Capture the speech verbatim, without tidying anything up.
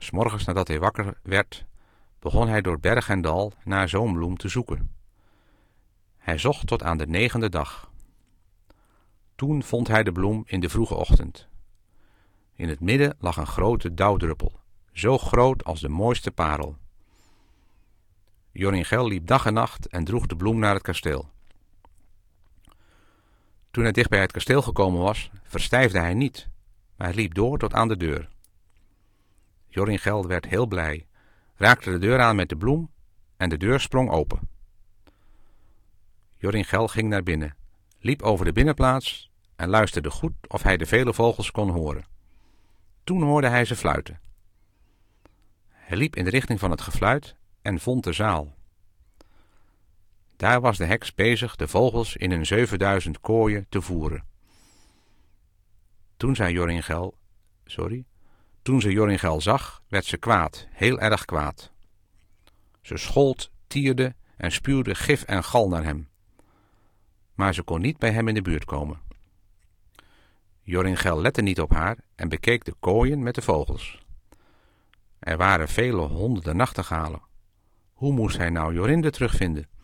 'S morgens nadat hij wakker werd, begon hij door berg en dal naar zo'n bloem te zoeken. Hij zocht tot aan de negende dag. Toen vond hij de bloem in de vroege ochtend. In het midden lag een grote dauwdruppel, zo groot als de mooiste parel. Joringel liep dag en nacht en droeg de bloem naar het kasteel. Toen hij dicht bij het kasteel gekomen was, verstijfde hij niet, maar hij liep door tot aan de deur. Joringel werd heel blij, raakte de deur aan met de bloem en de deur sprong open. Joringel ging naar binnen, liep over de binnenplaats en luisterde goed of hij de vele vogels kon horen. Toen hoorde hij ze fluiten. Hij liep in de richting van het gefluit en vond de zaal. Daar was de heks bezig de vogels in hun zevenduizend kooien te voeren. Toen zei Joringel, sorry, toen ze Joringel zag, werd ze kwaad, heel erg kwaad. Ze schold, tierde en spuwde gif en gal naar hem. Maar ze kon niet bij hem in de buurt komen. Joringel lette niet op haar en bekeek de kooien met de vogels. Er waren vele honderden nachtegalen. Hoe moest hij nou Jorinde terugvinden?